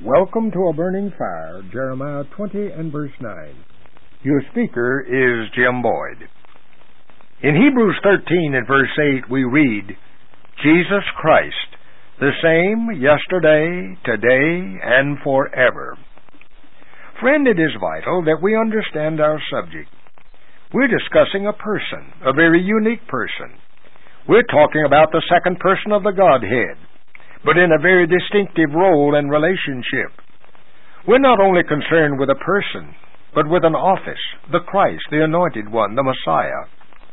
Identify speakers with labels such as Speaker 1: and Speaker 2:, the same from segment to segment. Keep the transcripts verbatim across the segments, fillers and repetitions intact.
Speaker 1: Welcome to A Burning Fire, Jeremiah twenty and verse nine.
Speaker 2: Your speaker is Jim Boyd. In Hebrews thirteen and verse eight we read, Jesus Christ, the same yesterday, today, and forever. Friend, it is vital that we understand our subject. We're discussing a person, a very unique person. We're talking about the second person of the Godhead, but in a very distinctive role and relationship. We're not only concerned with a person, but with an office, the Christ, the Anointed One, the Messiah.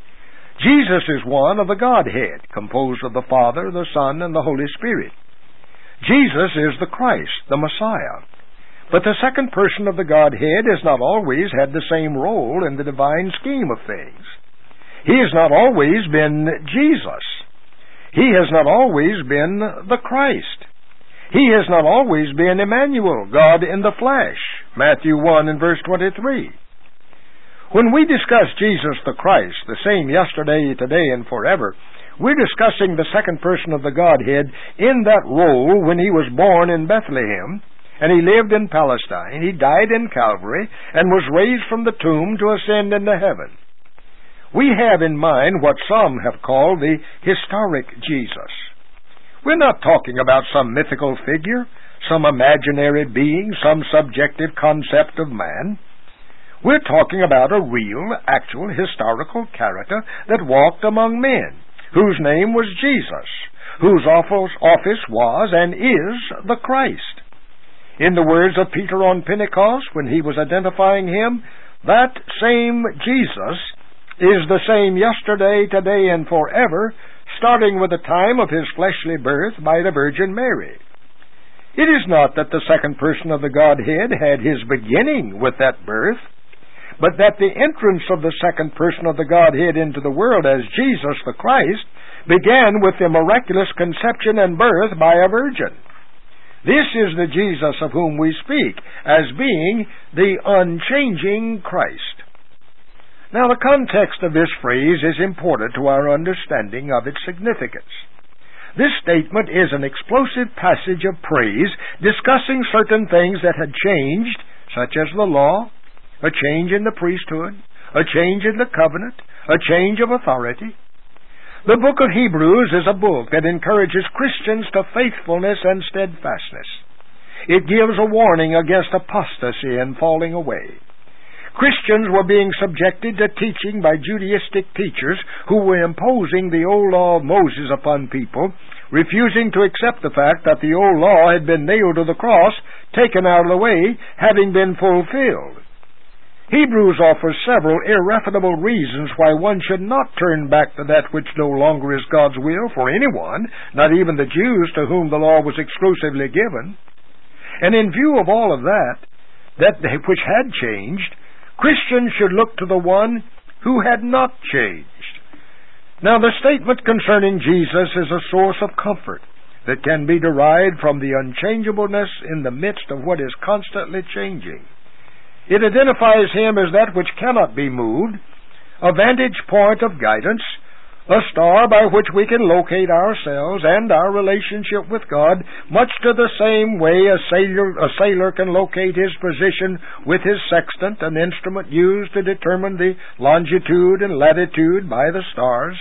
Speaker 2: Jesus is one of the Godhead, composed of the Father, the Son, and the Holy Spirit. Jesus is the Christ, the Messiah. But the second person of the Godhead has not always had the same role in the divine scheme of things. He has not always been Jesus. He has not always been the Christ. He has not always been Emmanuel, God in the flesh, Matthew one and verse twenty-three. When we discuss Jesus the Christ, the same yesterday, today, and forever, we're discussing the second person of the Godhead in that role when he was born in Bethlehem, and he lived in Palestine, he died in Calvary, and was raised from the tomb to ascend into heaven. We have in mind what some have called the historic Jesus. We're not talking about some mythical figure, some imaginary being, some subjective concept of man. We're talking about a real, actual, historical character that walked among men, whose name was Jesus, whose office was and is the Christ. In the words of Peter on Pentecost, when he was identifying him, that same Jesus is the same yesterday, today, and forever, starting with the time of his fleshly birth by the Virgin Mary. It is not that the second person of the Godhead had his beginning with that birth, but that the entrance of the second person of the Godhead into the world as Jesus the Christ began with the miraculous conception and birth by a virgin. This is the Jesus of whom we speak as being the unchanging Christ. Now, the context of this phrase is important to our understanding of its significance. This statement is an explosive passage of praise discussing certain things that had changed, such as the law, a change in the priesthood, a change in the covenant, a change of authority. The book of Hebrews is a book that encourages Christians to faithfulness and steadfastness. It gives a warning against apostasy and falling away. Christians were being subjected to teaching by Judaistic teachers who were imposing the old law of Moses upon people, refusing to accept the fact that the old law had been nailed to the cross, taken out of the way, having been fulfilled. Hebrews offers several irrefutable reasons why one should not turn back to that which no longer is God's will for anyone, not even the Jews to whom the law was exclusively given. And in view of all of that, that which had changed, Christians should look to the one who had not changed. Now, the statement concerning Jesus is a source of comfort that can be derived from the unchangeableness in the midst of what is constantly changing. It identifies him as that which cannot be moved, a vantage point of guidance, a star by which we can locate ourselves and our relationship with God, much to the same way a sailor, a sailor can locate his position with his sextant, an instrument used to determine the longitude and latitude by the stars.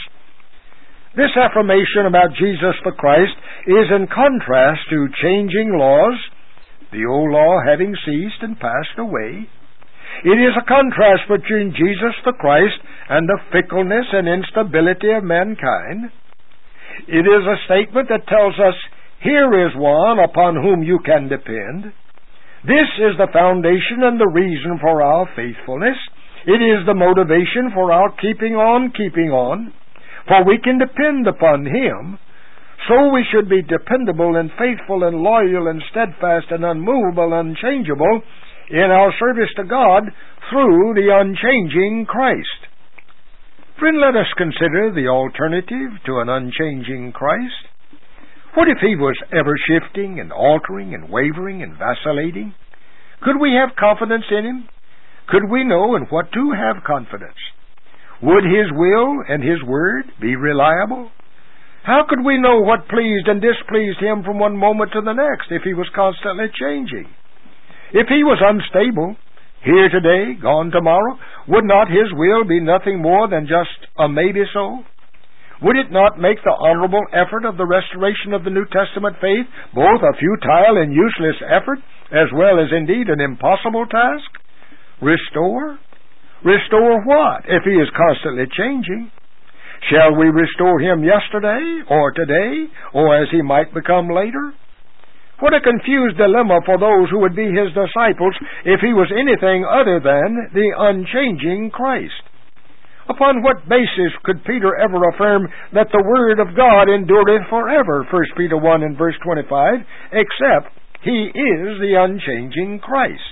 Speaker 2: This affirmation about Jesus the Christ is in contrast to changing laws, the old law having ceased and passed away. It is a contrast between Jesus the Christ and the fickleness and instability of mankind. It is a statement that tells us, here is one upon whom you can depend. This is the foundation and the reason for our faithfulness. It is the motivation for our keeping on, keeping on. For we can depend upon him. So we should be dependable and faithful and loyal and steadfast and unmovable and unchangeable in our service to God through the unchanging Christ. Friend, let us consider the alternative to an unchanging Christ. What if he was ever shifting and altering and wavering and vacillating? Could we have confidence in him? Could we know in what to have confidence? Would his will and his word be reliable? How could we know what pleased and displeased him from one moment to the next if he was constantly changing? If he was unstable, here today, gone tomorrow, would not his will be nothing more than just a maybe so? Would it not make the honorable effort of the restoration of the New Testament faith both a futile and useless effort, as well as indeed an impossible task? Restore? Restore what, if he is constantly changing? Shall we restore him yesterday, or today, or as he might become later? What a confused dilemma for those who would be his disciples if he was anything other than the unchanging Christ. Upon what basis could Peter ever affirm that the Word of God endureth forever, First Peter one and verse twenty-five, except he is the unchanging Christ?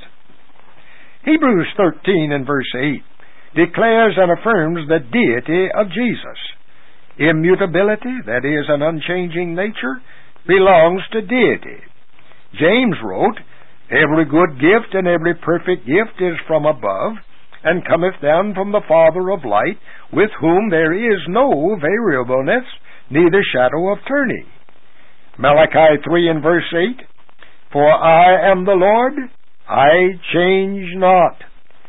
Speaker 2: Hebrews thirteen and verse eight declares and affirms the deity of Jesus. Immutability, that is, an unchanging nature, belongs to deity. James wrote, "Every good gift and every perfect gift is from above, and cometh down from the Father of light, with whom there is no variableness, neither shadow of turning." Malachi three and verse eight, "For I am the Lord, I change not."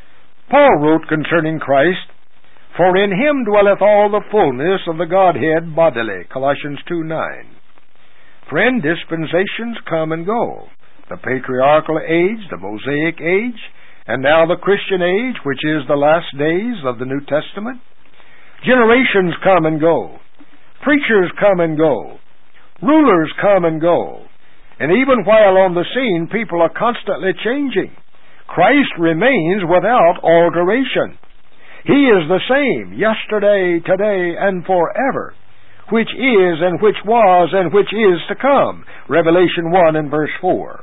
Speaker 2: Paul wrote concerning Christ, "For in him dwelleth all the fullness of the Godhead bodily," Colossians two nine. Friend, dispensations come and go. The patriarchal age, the Mosaic age, and now the Christian age, which is the last days of the New Testament. Generations come and go. Preachers come and go. Rulers come and go. And even while on the scene, people are constantly changing. Christ remains without alteration. He is the same yesterday, today, and forever, which is and which was and which is to come. Revelation one and verse four.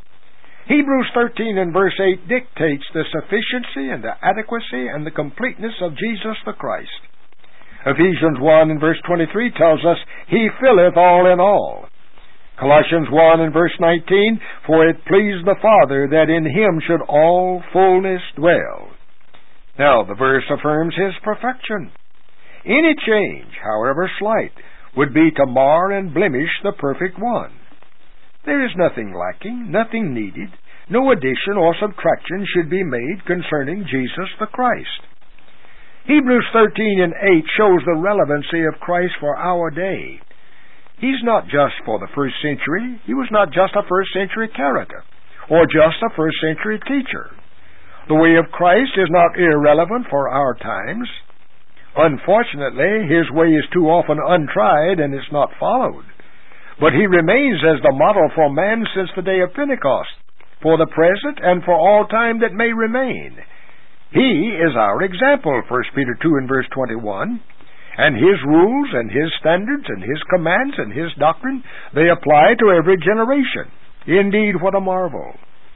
Speaker 2: Hebrews thirteen and verse eight dictates the sufficiency and the adequacy and the completeness of Jesus the Christ. Ephesians one and verse twenty-three tells us, "He filleth all in all." Colossians one and verse nineteen, "For it pleased the Father that in him should all fullness dwell." Now, the verse affirms his perfection. Any change, however slight, would be to mar and blemish the perfect one. There is nothing lacking, nothing needed, no addition or subtraction should be made concerning Jesus the Christ. Hebrews thirteen and eight shows the relevancy of Christ for our day. He's not just for the first century. He was not just a first century character, or just a first century teacher. The way of Christ is not irrelevant for our times. Unfortunately, his way is too often untried and it's not followed. But he remains as the model for man since the day of Pentecost, for the present and for all time that may remain. He is our example, First Peter two and verse twenty-one. And his rules and his standards and his commands and his doctrine, they apply to every generation. Indeed, what a marvel!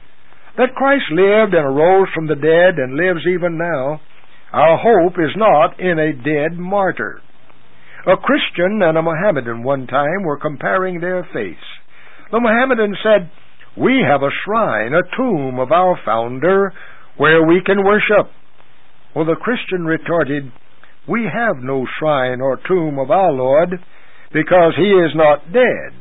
Speaker 2: That Christ lived and arose from the dead and lives even now, our hope is not in a dead martyr. A Christian and a Mohammedan one time were comparing their faiths. The Mohammedan said, "We have a shrine, a tomb of our founder where we can worship." Well, the Christian retorted, "We have no shrine or tomb of our Lord because he is not dead."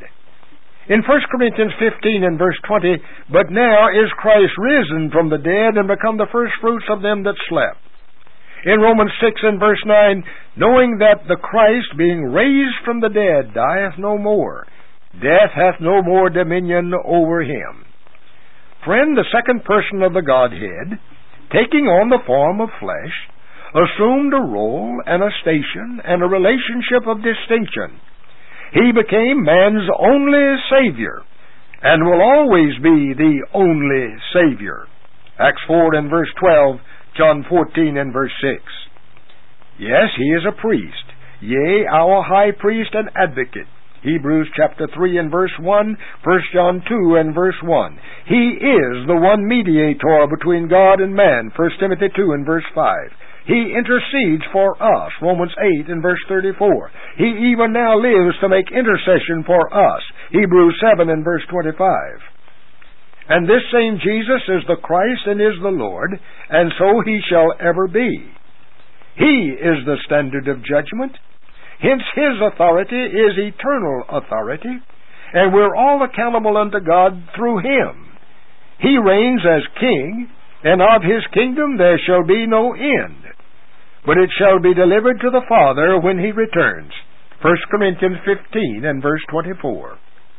Speaker 2: In First Corinthians fifteen and verse twenty, "But now is Christ risen from the dead and become the firstfruits of them that slept." In Romans six and verse nine, "Knowing that the Christ, being raised from the dead, dieth no more, death hath no more dominion over him." Friend, the second person of the Godhead, taking on the form of flesh, assumed a role and a station and a relationship of distinction. He became man's only Savior and will always be the only Savior. Acts four and verse twelve, John fourteen and verse six. Yes, he is a priest, yea, our high priest and advocate. Hebrews chapter three and verse one, First John two and verse one. He is the one mediator between God and man, First Timothy two and verse five. He intercedes for us, Romans eight and verse thirty-four. He even now lives to make intercession for us, Hebrews seven and verse twenty-five. And this same Jesus is the Christ and is the Lord, and so he shall ever be. He is the standard of judgment. Hence His authority is eternal authority, and we're all accountable unto God through Him. He reigns as King, and of His kingdom there shall be no end, but it shall be delivered to the Father when He returns. First Corinthians fifteen and verse twenty-four.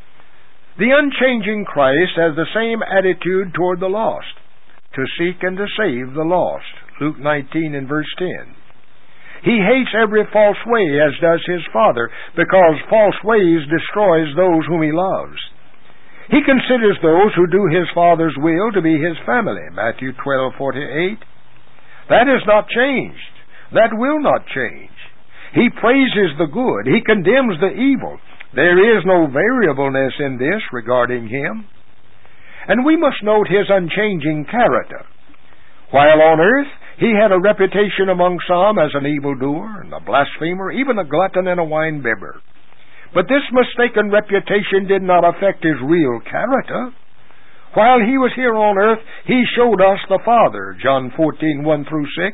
Speaker 2: The unchanging Christ has the same attitude toward the lost, to seek and to save the lost. Luke nineteen and verse ten. He hates every false way, as does His Father, because false ways destroys those whom He loves. He considers those who do His Father's will to be His family. Matthew twelve forty-eight. That is not changed. That will not change. He praises the good. He condemns the evil. There is no variableness in this regarding Him. And we must note His unchanging character. While on earth, He had a reputation among some as an evildoer and a blasphemer, even a glutton and a winebibber. But this mistaken reputation did not affect His real character. While He was here on earth, He showed us the Father, John fourteen, one through six.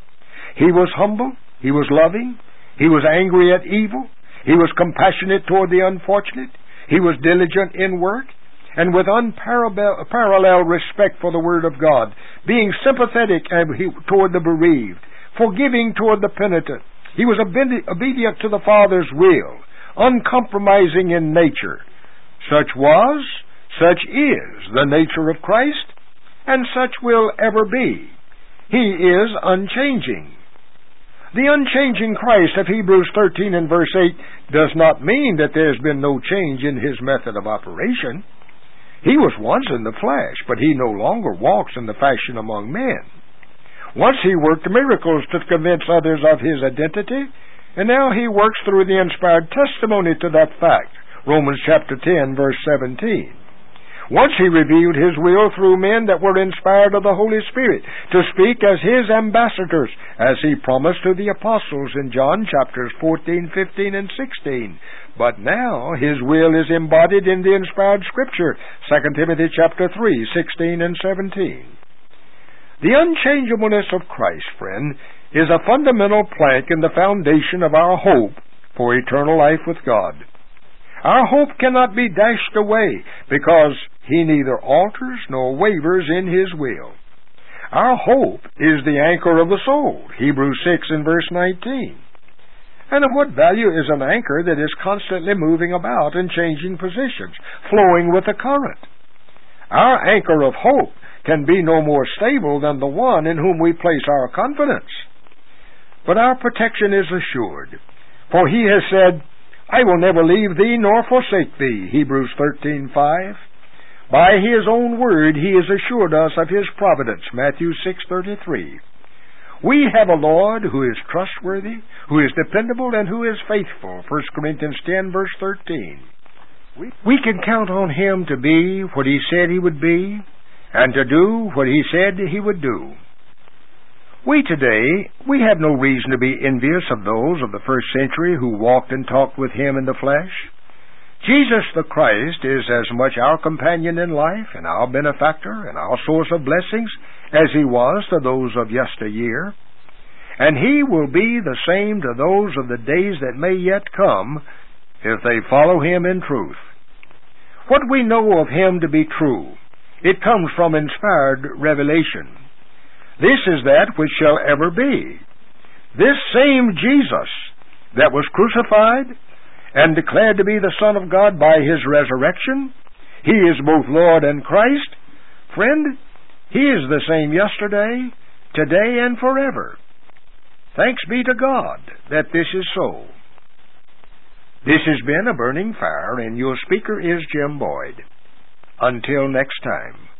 Speaker 2: He was humble. He was loving. He was angry at evil. He was compassionate toward the unfortunate. He was diligent in work, and with unparalleled respect for the Word of God, being sympathetic toward the bereaved, forgiving toward the penitent. He was obedient to the Father's will, uncompromising in nature. Such was, such is the nature of Christ, and such will ever be. He is unchanging. The unchanging Christ of Hebrews thirteen and verse eight does not mean that there's been no change in His method of operation. He was once in the flesh, but He no longer walks in the fashion among men. Once He worked miracles to convince others of His identity, and now He works through the inspired testimony to that fact. Romans chapter ten, verse seventeen. Once He revealed His will through men that were inspired of the Holy Spirit to speak as His ambassadors, as He promised to the apostles in John chapters fourteen, fifteen, and sixteen. But now His will is embodied in the inspired Scripture, Second Timothy chapter three, sixteen, and seventeen. The unchangeableness of Christ, friend, is a fundamental plank in the foundation of our hope for eternal life with God. Our hope cannot be dashed away because He neither alters nor wavers in His will. Our hope is the anchor of the soul, Hebrews six and verse nineteen. And of what value is an anchor that is constantly moving about and changing positions, flowing with the current? Our anchor of hope can be no more stable than the one in whom we place our confidence. But our protection is assured, for He has said, I will never leave thee nor forsake thee, Hebrews thirteen five. By His own word He has assured us of His providence, Matthew six thirty-three. We have a Lord who is trustworthy, who is dependable, and who is faithful, First Corinthians ten, verse thirteen. We, we can count on Him to be what He said He would be, and to do what He said He would do. We today, we have no reason to be envious of those of the first century who walked and talked with Him in the flesh. Jesus the Christ is as much our companion in life and our benefactor and our source of blessings as He was to those of yesteryear. And He will be the same to those of the days that may yet come if they follow Him in truth. What we know of Him to be true, it comes from inspired revelation. This is that which shall ever be. This same Jesus that was crucified and declared to be the Son of God by His resurrection, He is both Lord and Christ. Friend, He is the same yesterday, today, and forever. Thanks be to God that this is so. This has been A Burning Fire, and your speaker is Jim Boyd. Until next time.